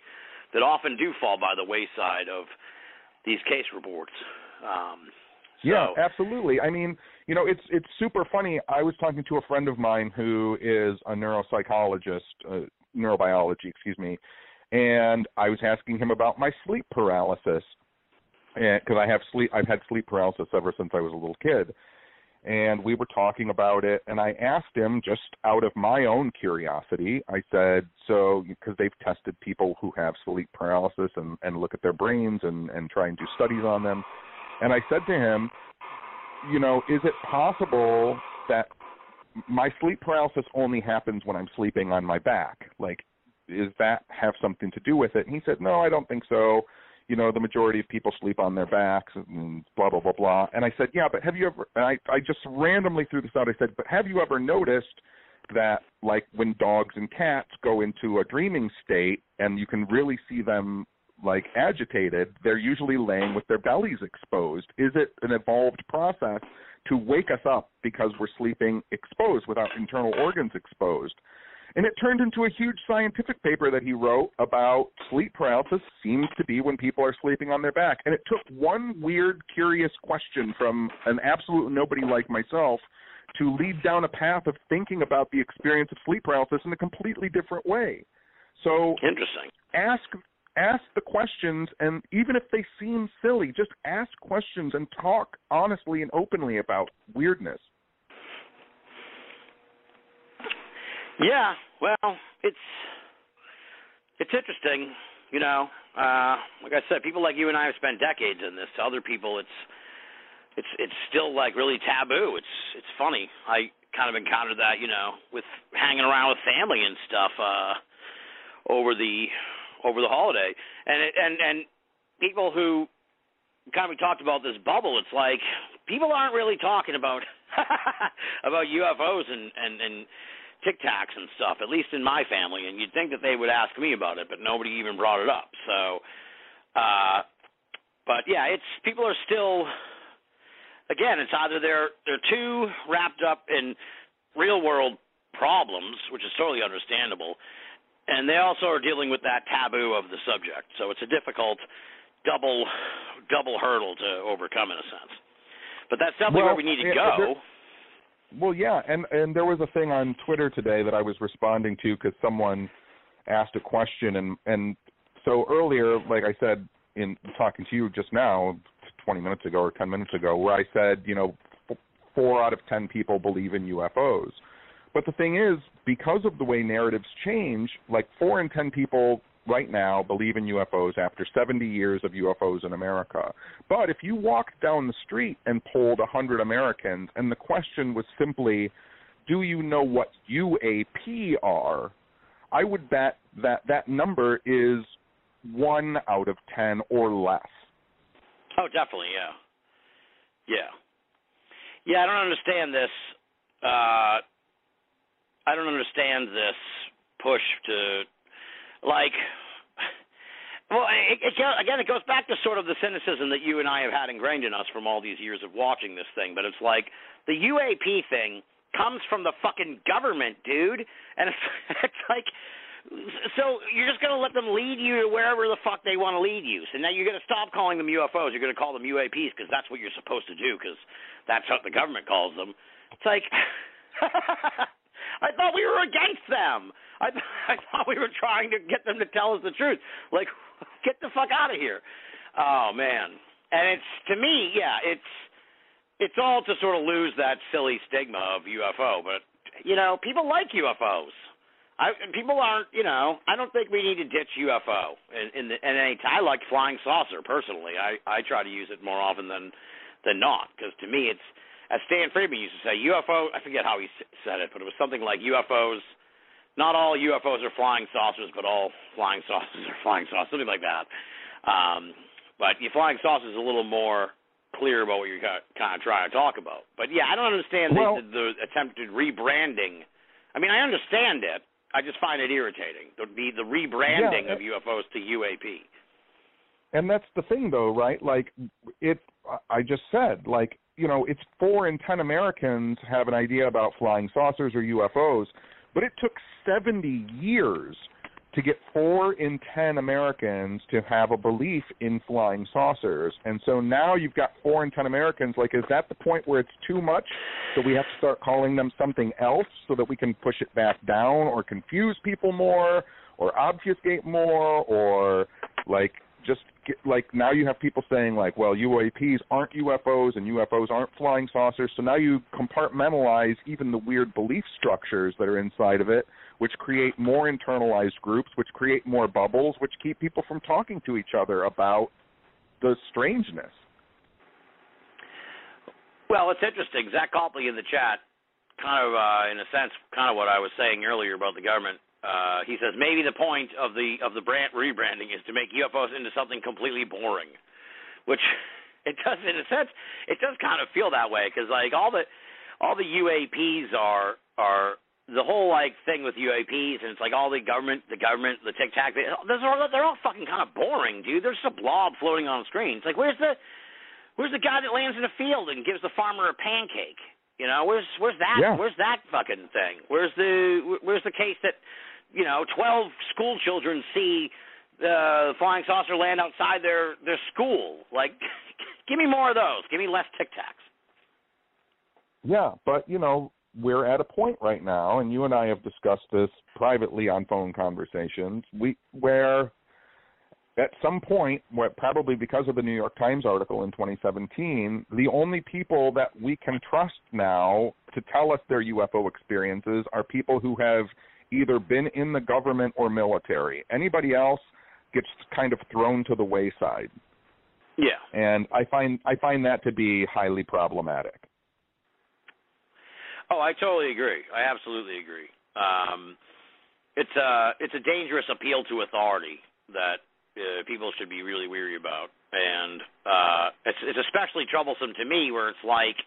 that often do fall by the wayside of these case reports. Um, so. Yeah, absolutely. I mean, you know, it's it's super funny. I was talking to a friend of mine who is a neuropsychologist, uh, neurobiology, excuse me, and I was asking him about my sleep paralysis, because I have sleep. I've had sleep paralysis ever since I was a little kid, and we were talking about it. And I asked him, just out of my own curiosity, I said, so because they've tested people who have sleep paralysis and, and look at their brains and, and try and do studies on them. And I said to him, you know, is it possible that my sleep paralysis only happens when I'm sleeping on my back? Like, does that have something to do with it? And he said, no, I don't think so. You know, the majority of people sleep on their backs and blah, blah, blah, blah. And I said, yeah, but have you ever, and I, I just randomly threw this out. I said, but have you ever noticed that, like, when dogs and cats go into a dreaming state and you can really see them, like, agitated, they're usually laying with their bellies exposed. Is it an evolved process to wake us up because we're sleeping exposed, with our internal organs exposed? And it turned into a huge scientific paper that he wrote about sleep paralysis seems to be when people are sleeping on their back. And it took one weird, curious question from an absolute nobody like myself to lead down a path of thinking about the experience of sleep paralysis in a completely different way. So interesting. Ask ask the questions, and even if they seem silly, just ask questions and talk honestly and openly about weirdness. Yeah, well, it's it's interesting, you know. Uh, like I said, people like you and I have spent decades in this. To other people, it's it's it's still like really taboo. It's it's funny. I kind of encountered that, you know, with hanging around with family and stuff uh, over the over the holiday, and it, and and people who kind of talked about this bubble. It's like people aren't really talking about about U F Os and and and Tic Tacs and stuff, at least in my family, and you'd think that they would ask me about it, but nobody even brought it up. So, uh, but yeah, it's people are still, again, it's either they're they're too wrapped up in real world problems, which is totally understandable, and they also are dealing with that taboo of the subject. So it's a difficult double double hurdle to overcome in a sense. But that's definitely well, where we need to yeah, go. there- Well, yeah, and, and there was a thing on Twitter today that I was responding to because someone asked a question, and, and so earlier, like I said in talking to you just now, twenty minutes ago or ten minutes ago, where I said, you know, f- four out of ten people believe in U F Os. But the thing is, because of the way narratives change, like four in ten people right now believe in U F Os after seventy years of U F Os in America. But if you walked down the street and polled one hundred Americans and the question was simply, do you know what U A P are, I would bet that that number is one out of ten or less. Oh, definitely, yeah. Yeah. Yeah, I don't understand this. Uh, I don't understand this push to, like, well, it, it, again, it goes back to sort of the cynicism that you and I have had ingrained in us from all these years of watching this thing. But it's like the U A P thing comes from the fucking government, dude. And it's, it's like, so you're just going to let them lead you to wherever the fuck they want to lead you. So now you're going to stop calling them U F Os. You're going to call them U A Ps because that's what you're supposed to do because that's what the government calls them. It's like, I thought we were against them. I, th- I thought we were trying to get them to tell us the truth. Like, get the fuck out of here. Oh, man. And it's, to me, yeah, it's it's all to sort of lose that silly stigma of U F O. But, you know, people like U F Os. I, people aren't, you know, I don't think we need to ditch U F O. In, in, the, in any t- I like flying saucer, personally. I, I try to use it more often than, than not, because to me it's, as Stan Friedman used to say, U F O, I forget how he said it, but it was something like U F Os, not all U F Os are flying saucers, but all flying saucers are flying saucers, something like that. Um, but your flying saucer is a little more clear about what you're kind of trying to talk about. But, yeah, I don't understand well, the, the, the attempted rebranding. I mean, I understand it. I just find it irritating, the, the rebranding yeah, of U F Os to U A P. And that's the thing, though, right? Like, it, I just said, like, you know, it's four in ten Americans have an idea about flying saucers or U F Os, but it took seventy years to get four in ten Americans to have a belief in flying saucers. And so now you've got four in ten Americans. Like, is that the point where it's too much, so we have to start calling them something else so that we can push it back down or confuse people more or obfuscate more, or, like, just get, like, now you have people saying, like, well, U A Ps aren't U F Os and U F Os aren't flying saucers, so now you compartmentalize even the weird belief structures that are inside of it, which create more internalized groups, which create more bubbles, which keep people from talking to each other about the strangeness. Well, it's interesting. Zach Copley in the chat, kind of, uh, in a sense, kind of what I was saying earlier about the government. Uh, he says maybe the point of the of the brand rebranding is to make U F Os into something completely boring, which it does, in a sense, it does kind of feel that way, because like all the all the U A Ps are are the whole like thing with U A Ps, and it's like all the government, the government, the tic tac, those are they're all fucking kind of boring, dude. There's just a blob floating on the screen. It's like where's the where's the guy that lands in a field and gives the farmer a pancake? You know, where's where's that yeah. where's that fucking thing? Where's the where's the case that, you know, twelve school children see the flying saucer land outside their, their school? Like, give me more of those. Give me less Tic Tacs. Yeah, but, you know, we're at a point right now, and you and I have discussed this privately on phone conversations, we where at some point, where probably because of the New York Times article in twenty seventeen, the only people that we can trust now to tell us their U F O experiences are people who have either been in the government or military. Anybody else gets kind of thrown to the wayside. Yeah. And I find I find that to be highly problematic. Oh, I totally agree. I absolutely agree. Um, it's a it's a dangerous appeal to authority that uh, people should be really weary about, and uh, it's it's especially troublesome to me where it's like,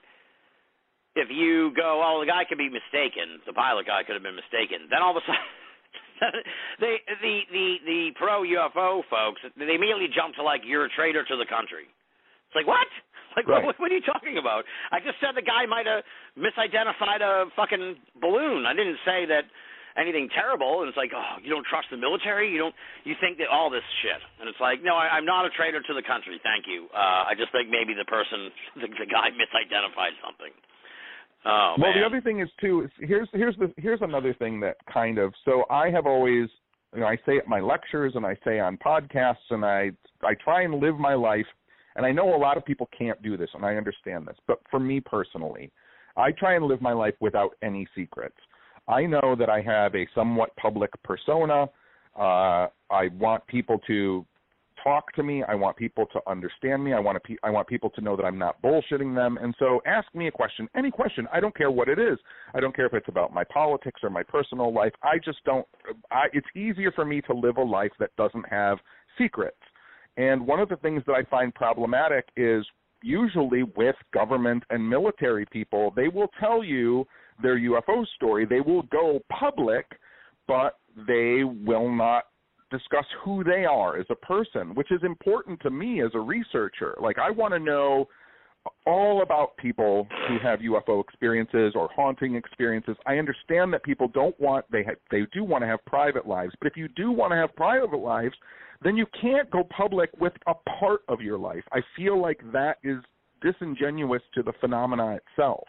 if you go, oh, the guy could be mistaken, the pilot guy could have been mistaken, then all of a sudden, they, the the the pro U F O folks, they immediately jump to like, you're a traitor to the country. It's like, what? Like, right. what, what are you talking about? I just said the guy might have misidentified a fucking balloon. I didn't say that anything terrible. And it's like, oh, you don't trust the military? You don't? You think that all this shit? And it's like, no, I, I'm not a traitor to the country. Thank you. Uh, I just think maybe the person, the, the guy misidentified something. Oh, well, man. the other thing is too. Is here's here's the here's another thing that kind of. So I have always, you know, I say at my lectures and I say on podcasts, and I I try and live my life. And I know a lot of people can't do this, and I understand this. But for me personally, I try and live my life without any secrets. I know that I have a somewhat public persona. Uh, I want people to talk to me. I want people to understand me. I want to. I want people to know that I'm not bullshitting them. And so ask me a question, any question. I don't care what it is. I don't care if it's about my politics or my personal life. I just don't. I, it's easier for me to live a life that doesn't have secrets. And one of the things that I find problematic is usually with government and military people, they will tell you their U F O story. They will go public, but they will not discuss who they are as a person, which is important to me as a researcher. Like, I want to know all about people who have U F O experiences or haunting experiences. I understand that people don't want, they ha- they do want to have private lives, but if you do want to have private lives, then you can't go public with a part of your life. I feel like that is disingenuous to the phenomena itself.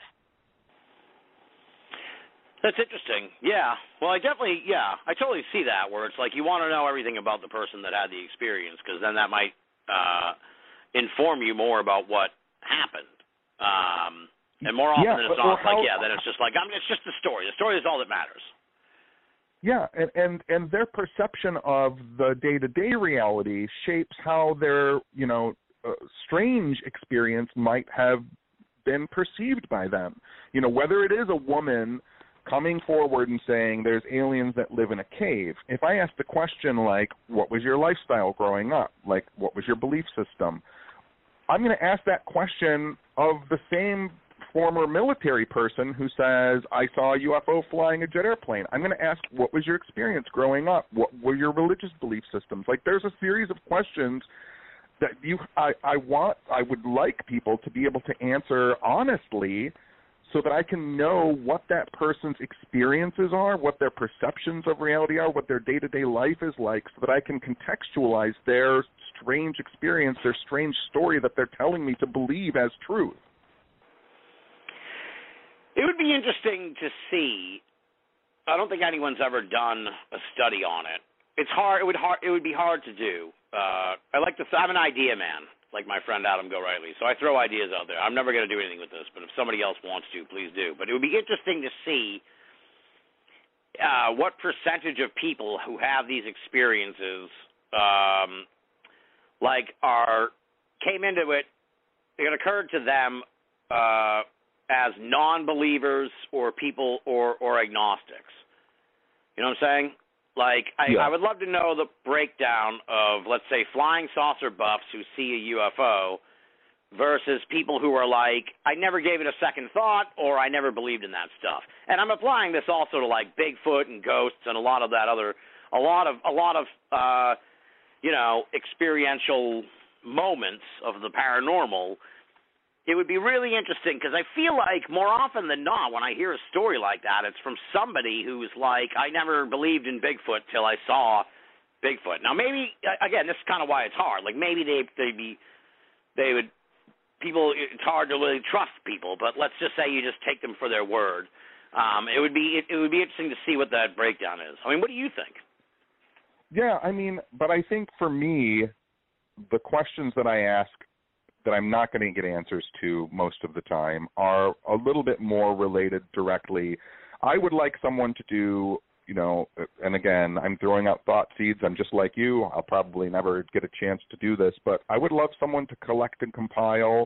That's interesting. Yeah. Well, I definitely, yeah, I totally see that, where it's like you want to know everything about the person that had the experience, because then that might uh, inform you more about what happened. Um, and more often yeah, than it's but, not, how, like, yeah, then it's just like, I mean, it's just the story. The story is all that matters. Yeah, and, and, and their perception of the day-to-day reality shapes how their, you know, uh, strange experience might have been perceived by them. You know, whether it is a woman coming forward and saying there's aliens that live in a cave, if I ask the question like, what was your lifestyle growing up? Like, what was your belief system? I'm going to ask that question of the same former military person who says, I saw a U F O flying a jet airplane. I'm going to ask, what was your experience growing up? What were your religious belief systems? Like, there's a series of questions that you, I, I want, I would like people to be able to answer honestly, so that I can know what that person's experiences are, what their perceptions of reality are, what their day-to-day life is like, so that I can contextualize their strange experience, their strange story that they're telling me to believe as truth. It would be interesting to see. I don't think anyone's ever done a study on it. It's hard. It would hard. It would be hard to do. Uh, I like to. I'm an idea man, like my friend Adam Gorightly. So I throw ideas out there. I'm never going to do anything with this, but if somebody else wants to, please do. But it would be interesting to see uh, what percentage of people who have these experiences, um, like, are came into it. It occurred to them uh, as non-believers or people or or agnostics. You know what I'm saying? Like, I, yeah. I would love to know the breakdown of, let's say, flying saucer buffs who see a U F O versus people who are like, I never gave it a second thought, or I never believed in that stuff. And I'm applying this also to, like, Bigfoot and ghosts and a lot of that other, a lot of, a lot of, uh, you know, experiential moments of the paranormal. It would be really interesting because I feel like more often than not when I hear a story like that, it's from somebody who's like, I never believed in Bigfoot till I saw Bigfoot. Now, maybe, again, this is kind of why it's hard. Like, maybe they, they'd be, they would, people, it's hard to really trust people, but let's just say you just take them for their word. Um, it would be, it, it would be interesting to see what that breakdown is. I mean, what do you think? Yeah, I mean, but I think for me, the questions that I ask that I'm not going to get answers to most of the time are a little bit more related directly. I would like someone to do, you know, and again, I'm throwing out thought seeds. I'm just like you. I'll probably never get a chance to do this, but I would love someone to collect and compile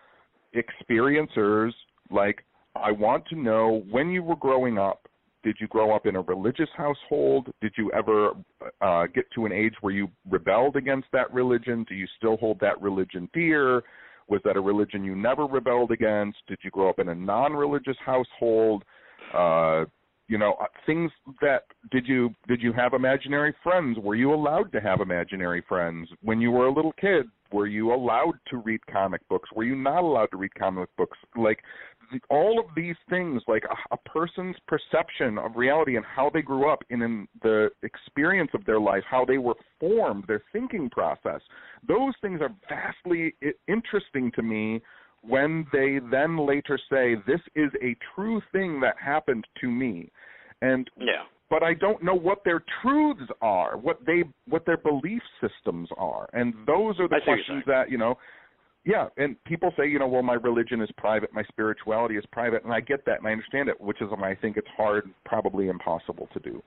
experiencers. Like, I want to know, when you were growing up, did you grow up in a religious household? Did you ever uh, get to an age where you rebelled against that religion? Do you still hold that religion dear? Was that a religion you never rebelled against? Did you grow up in a non-religious household? Uh, you know, things that, did you did you have imaginary friends? Were you allowed to have imaginary friends? When you were a little kid, were you allowed to read comic books? Were you not allowed to read comic books? Like, all of these things, like a, a person's perception of reality and how they grew up in, in the experience of their life, how they were formed, their thinking process, those things are vastly interesting to me when they then later say, this is a true thing that happened to me. And yeah. But I don't know what their truths are, what they what their belief systems are. And those are the I questions that, you know, yeah, and people say, you know, well, my religion is private, my spirituality is private, and I get that, and I understand it, which is why I think it's hard, probably impossible to do.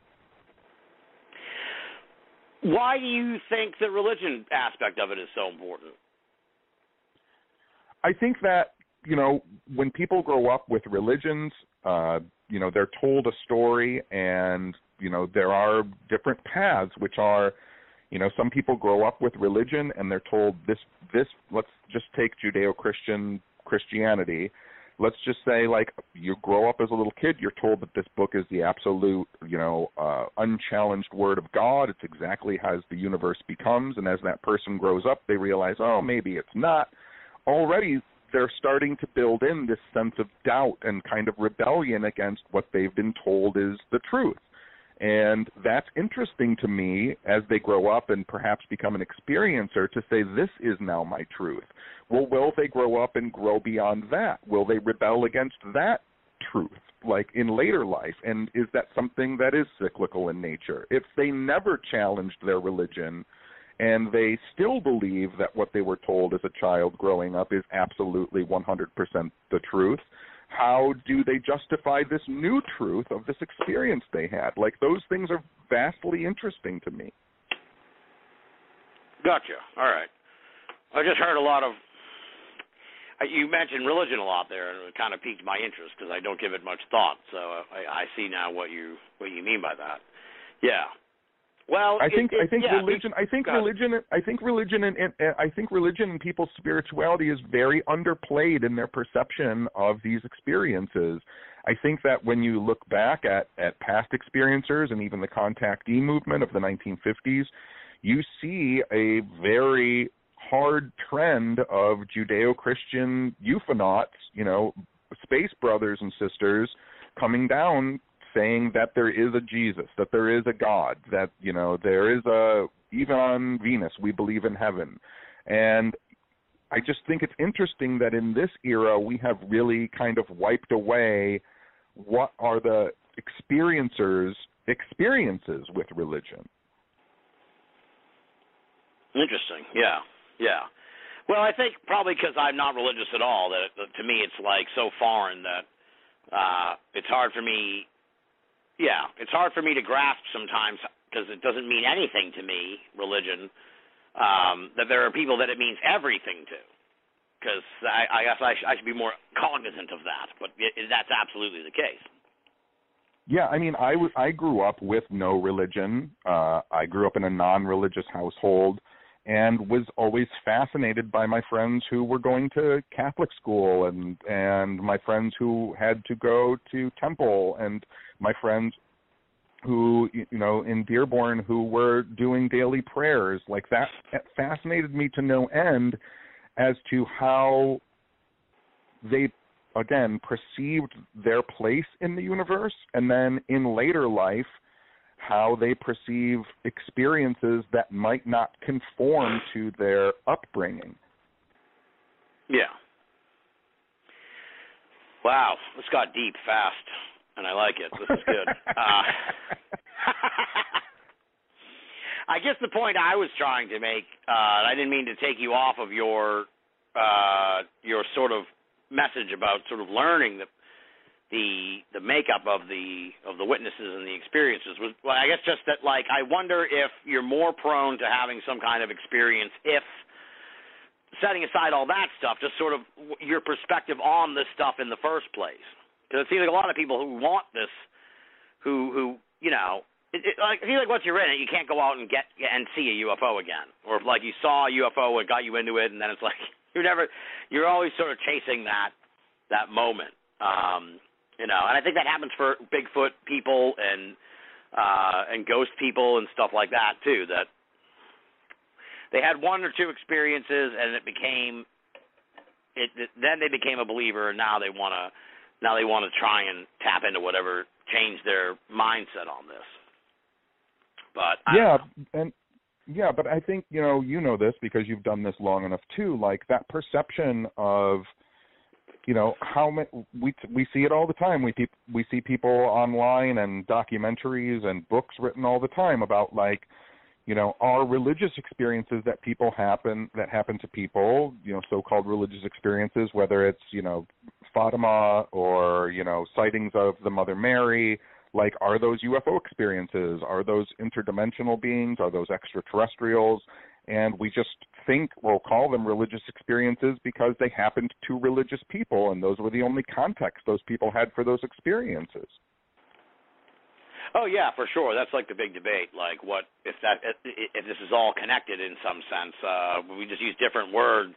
Why do you think the religion aspect of it is so important? I think that, you know, when people grow up with religions, uh, you know, they're told a story, and, you know, there are different paths, which are, you know, some people grow up with religion and they're told this, this, let's just take Judeo-Christian Christianity. Let's just say, like, you grow up as a little kid, you're told that this book is the absolute, you know, uh, unchallenged word of God. It's exactly as the universe becomes. And as that person grows up, they realize, oh, maybe it's not. Already they're starting to build in this sense of doubt and kind of rebellion against what they've been told is the truth. And that's interesting to me as they grow up and perhaps become an experiencer to say, this is now my truth. Well, will they grow up and grow beyond that? Will they rebel against that truth, like in later life? And is that something that is cyclical in nature? If they never challenged their religion and they still believe that what they were told as a child growing up is absolutely one hundred percent the truth, how do they justify this new truth of this experience they had? Like, those things are vastly interesting to me. Gotcha. All right. I just heard a lot of, you mentioned religion a lot there, and it kind of piqued my interest because I don't give it much thought. So I, I see now what you what you mean by that. Yeah. Well, I think it, it, I think yeah, religion I think religion I think religion and, and I think religion and people's spirituality is very underplayed in their perception of these experiences. I think that when you look back at, at past experiencers and even the contactee movement of the nineteen fifties, you see a very hard trend of Judeo-Christian euphonauts, you know, space brothers and sisters coming down saying that there is a Jesus, that there is a God, that, you know, there is a, even on Venus, we believe in heaven. And I just think it's interesting that in this era we have really kind of wiped away what are the experiencers' experiences with religion. Interesting. Yeah. Yeah. Well, I think probably because I'm not religious at all, that, that to me it's like so foreign that uh, it's hard for me. Yeah, it's hard for me to grasp sometimes because it doesn't mean anything to me, religion. Um, that there are people that it means everything to. Because I, I guess I, sh- I should be more cognizant of that, but it, it, that's absolutely the case. Yeah, I mean, I, w- I grew up with no religion. Uh, I grew up in a non-religious household and was always fascinated by my friends who were going to Catholic school and, and my friends who had to go to temple and my friends who, you know, in Dearborn who were doing daily prayers. Like that fascinated me to no end as to how they, again, perceived their place in the universe, and then in later life, how they perceive experiences that might not conform to their upbringing. Yeah. Wow, this got deep fast, and I like it. This is good. uh, I guess the point I was trying to make, uh, I didn't mean to take you off of your uh, your sort of message about sort of learning the the the makeup of the of the witnesses and the experiences. Was well, I guess just that, like, I wonder if you're more prone to having some kind of experience if, setting aside all that stuff, just sort of your perspective on this stuff in the first place. Because it seems like a lot of people who want this, who who you know. It, it, like, I feel like once you're in it, you can't go out and get and see a U F O again, or if, like, you saw a U F O and got you into it, and then it's like you're never, you're always sort of chasing that that moment, um, you know. And I think that happens for Bigfoot people and uh, and ghost people and stuff like that too. That they had one or two experiences, and it became it. it then they became a believer, and now they want to now they want to try and tap into whatever changed their mindset on this. But I yeah, don't know. and yeah, but I think, you know, you know this because you've done this long enough too. Like that perception of, you know, how many, we we see it all the time. We peop, we see people online and documentaries and books written all the time about, like, you know, our religious experiences that people happen that happen to people. You know, so-called religious experiences, whether it's, you know, Fatima or, you know, sightings of the Mother Mary. Like, are those U F O experiences? Are those interdimensional beings? Are those extraterrestrials? And we just think we'll call them religious experiences because they happened to religious people, and those were the only context those people had for those experiences. Oh yeah, for sure. That's like the big debate. Like, what if that if this is all connected in some sense? Uh, we just use different words.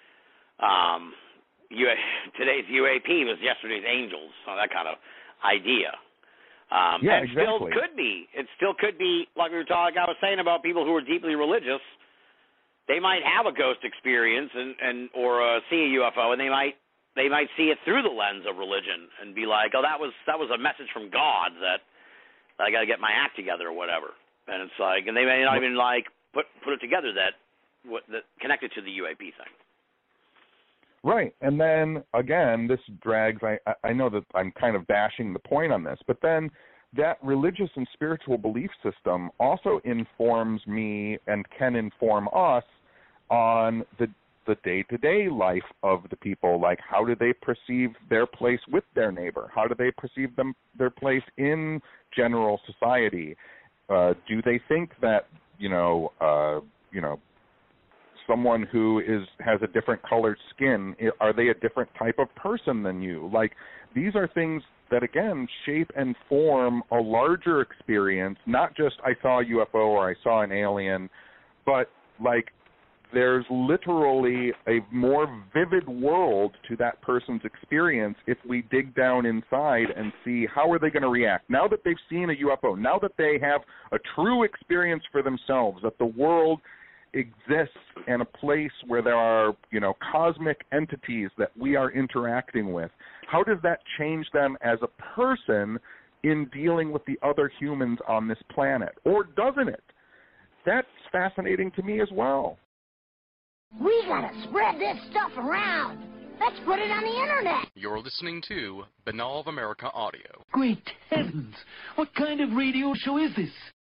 Um, U- today's U A P was yesterday's angels, so that kind of idea. Um, yeah, and exactly. still could be. It still could be, like we were talking, I was saying about people who are deeply religious. They might have a ghost experience and, and or uh, see a U F O, and they might they might see it through the lens of religion and be like, oh, that was that was a message from God that I got to get my act together or whatever. And it's like, and they may not even like put put it together that what that connected to the U A P thing. Right, and then, again, this drags, I, I know that I'm kind of bashing the point on this, but then that religious and spiritual belief system also informs me and can inform us on the the day-to-day life of the people. Like, how do they perceive their place with their neighbor? How do they perceive them their place in general society? Uh, do they think that, you know, uh, you know, someone who is has a different colored skin, are they a different type of person than you? Like, these are things that, again, shape and form a larger experience, not just I saw a U F O or I saw an alien, but, like, there's literally a more vivid world to that person's experience if we dig down inside and see how are they going to react. Now that they've seen a U F O, now that they have a true experience for themselves, that the world exists in a place where there are, you know, cosmic entities that we are interacting with, how does that change them as a person in dealing with the other humans on this planet? Or doesn't it? That's fascinating to me as well. We gotta spread this stuff around. Let's put it on the internet. You're listening to Banal of America Audio. Great heavens! What kind of radio show is this?